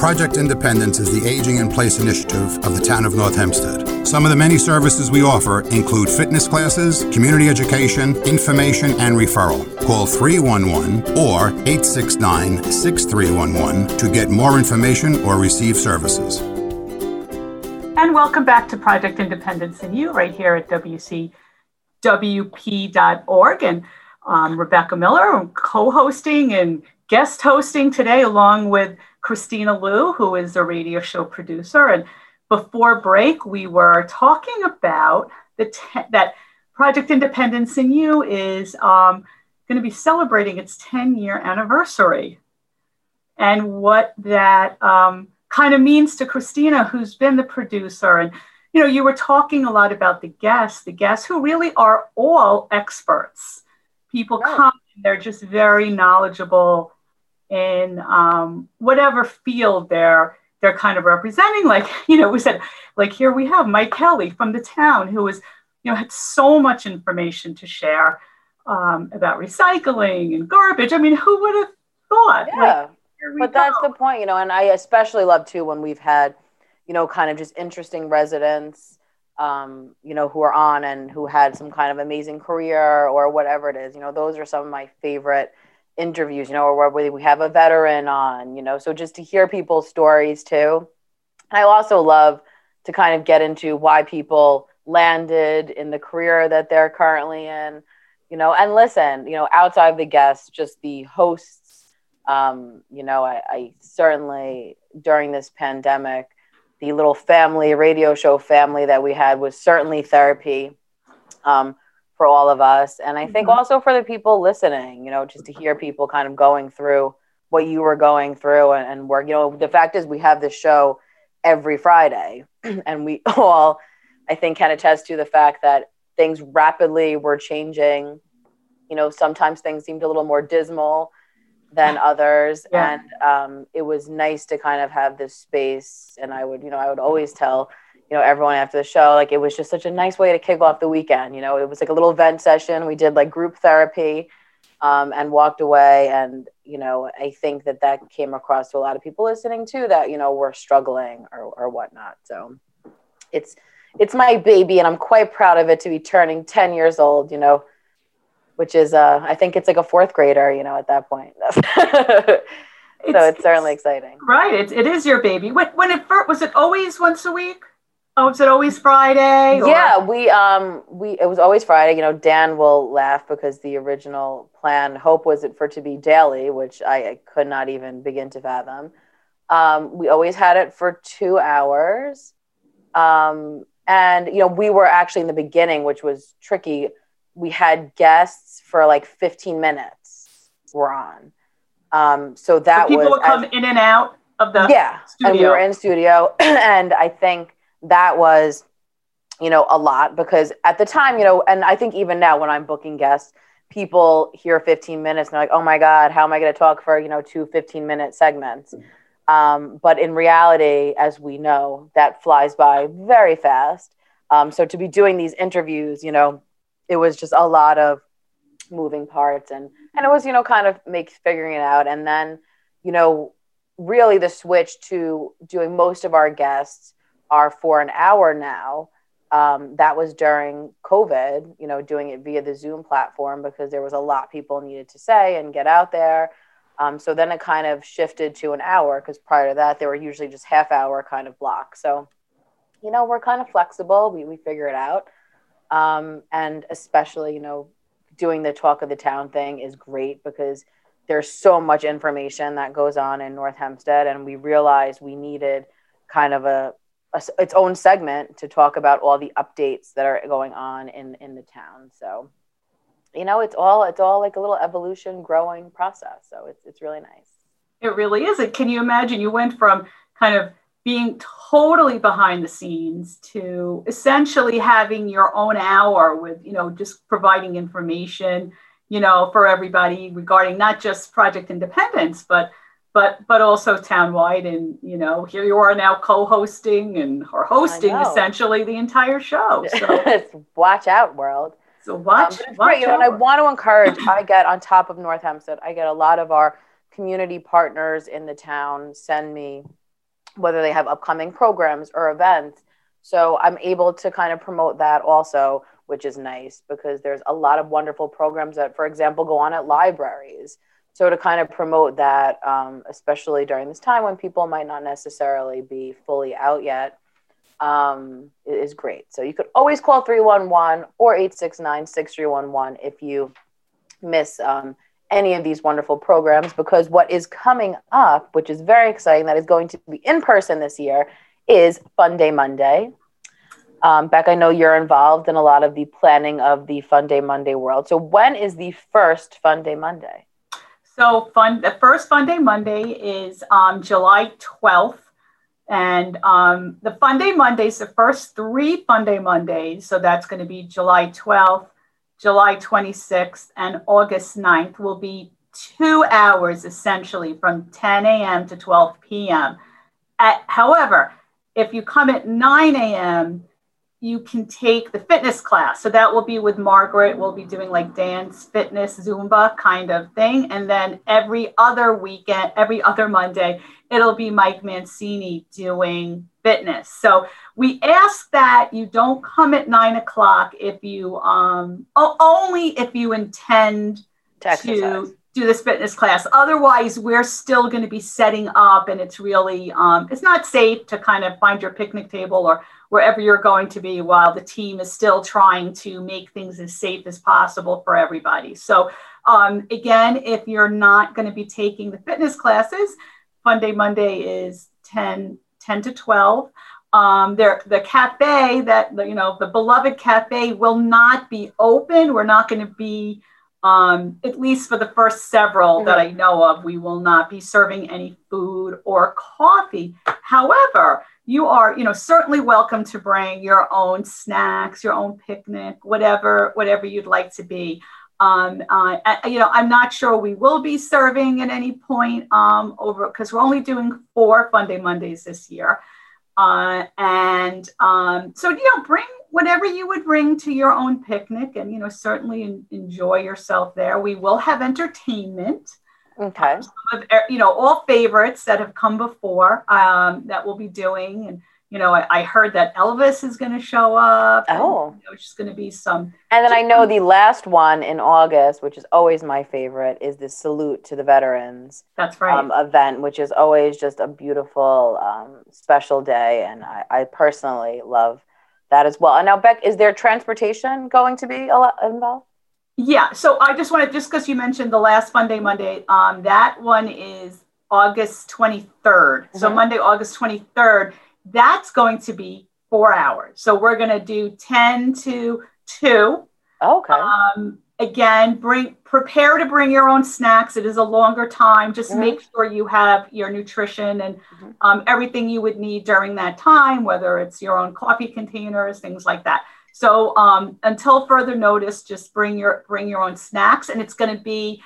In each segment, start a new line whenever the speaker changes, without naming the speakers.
Project Independence is the Aging in Place initiative of the town of North Hempstead. Some of the many services we offer include fitness classes, community education, information, and referral. Call 311 or 869-6311 to get more information or receive services.
And welcome back to Project Independence and You right here at WCWP.org. And Rebecca Miller, I'm co-hosting and guest hosting today along with Christina Liu, who is a radio show producer. And before break, we were talking about that Project Independence and You is going to be celebrating its 10-year anniversary and what that kind of means to Christina, who's been the producer. And, you know, you were talking a lot about the guests who really are all experts. People come, and they're just very knowledgeable in whatever field they're kind of representing. Like, you know, we said, like, here we have Mike Kelly from the town who was, you know, had so much information to share about recycling and garbage. I mean, who would have thought?
Yeah, but that's the point, you know, and I especially love too when we've had, you know, kind of just interesting residents, you know, who are on and who had some kind of amazing career or whatever it is. You know, those are some of my favorite interviews, you know, or where we have a veteran on, you know, so just to hear people's stories too. I also love to kind of get into why people landed in the career that they're currently in, you know, and listen, you know, outside the guests, just the hosts, you know, I certainly during this pandemic, the little family radio show family that we had was certainly therapy for all of us. And I think also for the people listening, you know, just to hear people kind of going through what you were going through and work, you know, the fact is we have this show every Friday and we all, I think, can attest to the fact that things rapidly were changing. You know, sometimes things seemed a little more dismal than others. Yeah. And it was nice to kind of have this space. And I would always tell, you know, everyone after the show, like, it was just such a nice way to kick off the weekend. You know, it was like a little vent session. We did like group therapy and walked away. And, you know, I think that came across to a lot of people listening too, that, you know, we're struggling or whatnot. So it's my baby and I'm quite proud of it to be turning 10 years old, you know, which is, I think it's like a fourth grader, you know, at that point. So it's certainly exciting.
Right. It is your baby. When it first, was it always once a week? Oh, was it always Friday? Or?
Yeah, it was always Friday. You know, Dan will laugh because the original plan, hope was it for it to be daily, which I could not even begin to fathom. We always had it for 2 hours. And, you know, we were actually in the beginning, which was tricky. We had guests for like 15 minutes were on. So that
people would come in and out of the studio.
And we were in studio. And I think that was, you know, a lot because at the time, you know, and I think even now when I'm booking guests, people hear 15 minutes and they're like, oh my God, how am I going to talk for, you know, 2 15-minute segments? But in reality, as we know, that flies by very fast. So to be doing these interviews, you know, it was just a lot of moving parts and it was, you know, kind of figuring it out. And then, you know, really the switch to doing most of our guests are for an hour now. That was during COVID, you know, doing it via the Zoom platform because there was a lot people needed to say and get out there. So then it kind of shifted to an hour because prior to that, they were usually just half-hour kind of blocks. So, you know, we're kind of flexible. We figure it out. And especially, you know, doing the Talk of the Town thing is great because there's so much information that goes on in North Hempstead. And we realized we needed kind of its own segment to talk about all the updates that are going on in the town. So, you know, it's all like a little evolution growing process. So it's really nice.
It really is. Can you imagine you went from kind of being totally behind the scenes to essentially having your own hour with, you know, just providing information, you know, for everybody regarding not just Project Independence, but also townwide. And, you know, here you are now co-hosting or hosting essentially the entire show. So
watch out, world.
So watch
out. You know, and I want to encourage, I get on top of North Hempstead, I get a lot of our community partners in the town send me whether they have upcoming programs or events. So I'm able to kind of promote that also, which is nice because there's a lot of wonderful programs that, for example, go on at libraries. So to kind of promote that, especially during this time when people might not necessarily be fully out yet, is great. So you could always call 311 or 869-6311 if you miss any of these wonderful programs, because what is coming up, which is very exciting, that is going to be in person this year, is Fun Day Monday. Beck, I know you're involved in a lot of the planning of the Fun Day Monday world. So when is the first Fun Day Monday?
So the first Fun Day Monday is July 12th. And the Fun Day Mondays, the first 3 Fun Day Mondays, so that's going to be July 12th, July 26th, and August 9th, will be 2 hours essentially from 10 a.m. to 12 p.m. However, if you come at 9 a.m., you can take the fitness class. So that will be with Margaret. We'll be doing like dance, fitness, Zumba kind of thing. And then every other weekend, every other Monday, it'll be Mike Mancini doing fitness. So we ask that you don't come at 9 o'clock if you, only if you intend to do this fitness class. Otherwise, we're still going to be setting up, and it's really, it's not safe to kind of find your picnic table or wherever you're going to be while the team is still trying to make things as safe as possible for everybody. So again, if you're not going to be taking the fitness classes, Fun Day Monday is 10 to 12. The cafe the beloved cafe will not be open. We're not going to be, at least for the first several that I know of, we will not be serving any food or coffee. However, you are, certainly welcome to bring your own snacks, your own picnic, whatever you'd like to be. I'm not sure we will be serving at any point because we're only doing 4 Fun Day Mondays this year. So, bring whatever you would bring to your own picnic and, certainly enjoy yourself there. We will have entertainment.
Okay.
All favorites that have come before that we'll be doing. And, I heard that Elvis is going to show up.
Oh.
And, it's just going to be some.
And then I know the last one in August, which is always my favorite, is the Salute to the Veterans.
That's right.
Event, which is always just a beautiful, special day. And I personally love that as well. And now, Beck, is there transportation going to be involved?
Yeah, so I just wanted, just because you mentioned the last Fun Day Monday, that one is August 23rd. Mm-hmm. So Monday, August 23rd, that's going to be 4 hours. So we're going to do 10 to 2.
Okay.
Again, prepare to bring your own snacks. It is a longer time. Just make sure you have your nutrition and everything you would need during that time, whether it's your own coffee containers, things like that. So until further notice, just bring your own snacks, and it's going to be,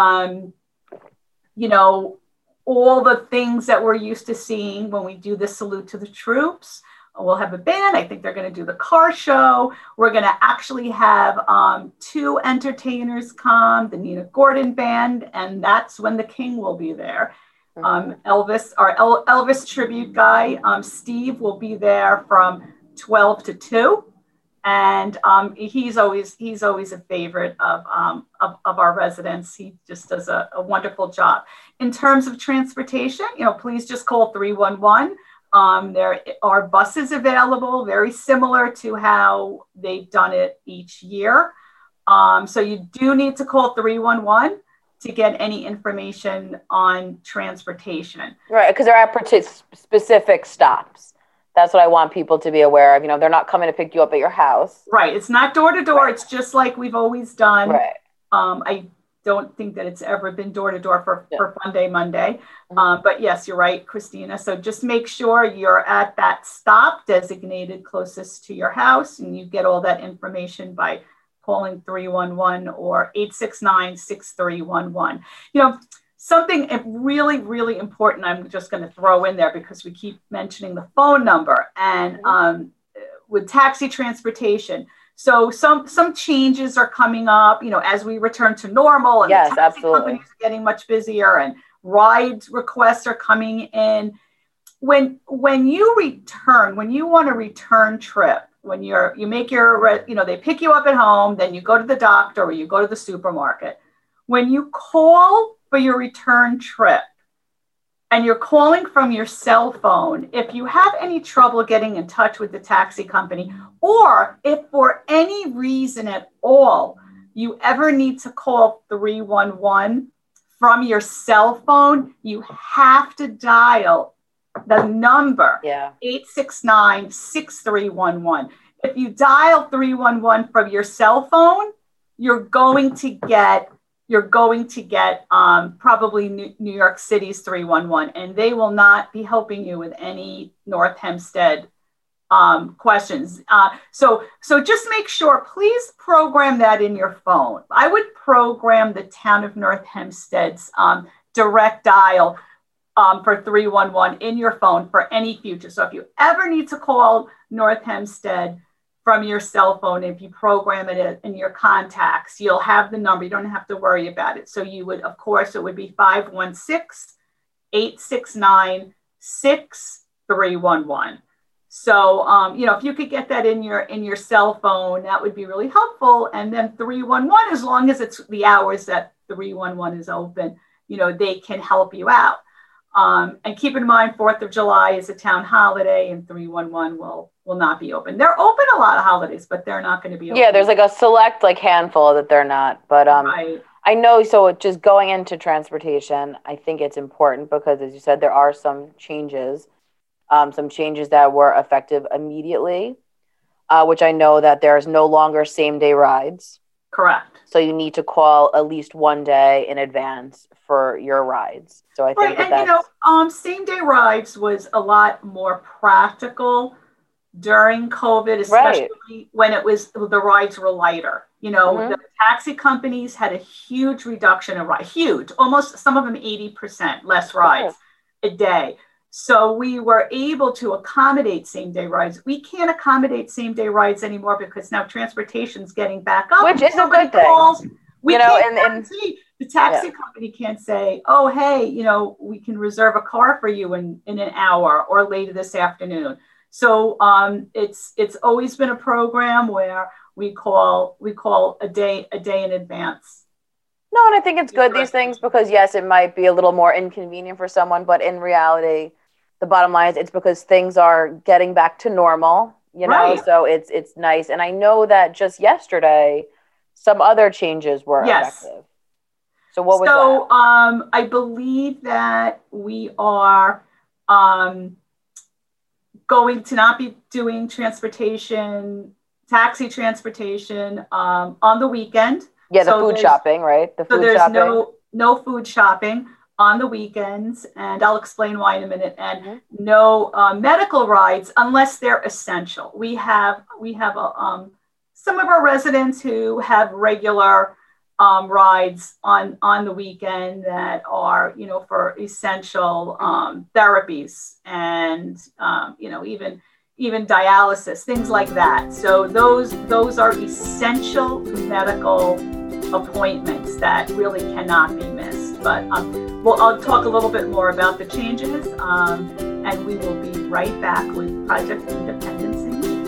all the things that we're used to seeing when we do the Salute to the Troops. We'll have a band. I think they're going to do the car show. We're going to actually have 2 entertainers come, the Nina Gordon Band, and that's when the King will be there. Elvis, our Elvis tribute guy, Steve, will be there from 12 to 2. And he's always a favorite of our residents. He just does a wonderful job. In terms of transportation, please just call 311. There are buses available, very similar to how they've done it each year. So you do need to call 311 to get any information on transportation.
Right, because there are specific stops. That's what I want people to be aware of. They're not coming to pick you up at your house.
Right. It's not door to door. Right. It's just like we've always done.
Right.
I don't think that it's ever been door to door for Fun Day Monday. But yes, you're right, Christina. So just make sure you're at that stop designated closest to your house, and you get all that information by calling 311 or 869-6311. Something really, really important I'm just going to throw in there because we keep mentioning the phone number and with taxi transportation. So some changes are coming up, as we return to normal, and
yes,
the taxi
absolutely.
companies are getting much busier and ride requests are coming in. when you want a return trip, when you make your, they pick you up at home, then you go to the doctor or you go to the supermarket. When you call for your return trip and you're calling from your cell phone, if you have any trouble getting in touch with the taxi company, or if for any reason at all you ever need to call 311 from your cell phone, you have to dial the number 869-6311. If you dial 311 from your cell phone, you're going to get probably New York City's 311, and they will not be helping you with any North Hempstead questions. So just make sure, please program that in your phone. I would program the town of North Hempstead's direct dial for 311 in your phone for any future. So if you ever need to call North Hempstead from your cell phone, if you program it in your contacts, you'll have the number. You don't have to worry about it. So you would, of course, it would be 516-869-6311. So, if you could get that in your cell phone, that would be really helpful. And then 311, as long as it's the hours that 311 is open, they can help you out. And keep in mind, 4th of July is a town holiday, and 311 will not be open. They're open a lot of holidays, but they're not going to be open.
Yeah, there's like a select handful that they're not. But
right.
I know, so just going into transportation, I think it's important because, as you said, there are some changes that were effective immediately, which I know that there's no longer same-day rides.
Correct.
So you need to call at least one day in advance for your rides. So I think
same-day rides was a lot more practical during COVID, especially when the rides were lighter. The taxi companies had a huge reduction in rides, almost some of them 80% less rides a day. So we were able to accommodate same-day rides. We can't accommodate same-day rides anymore because now transportation's getting back up.
Which is a good thing.
The taxi company can't say, oh, hey, we can reserve a car for you in an hour or later this afternoon. So it's always been a program where we call a day in advance.
No, and I think it's good, these things, because yes, it might be a little more inconvenient for someone, but in reality, the bottom line is it's because things are getting back to normal,
Right.
So it's nice. And I know that just yesterday, some other changes were effective. So what was that?
I believe that we are going to not be doing taxi transportation on the weekend.
Yeah, the food shopping, right?
There's no food shopping on the weekends, and I'll explain why in a minute. And no medical rides unless they're essential. We have some of our residents who have regular rides on the weekend that are for essential therapies and even dialysis, things like that. So those are essential medical appointments that really cannot be missed. But I'll talk a little bit more about the changes, and we will be right back with Project Independence in Youth.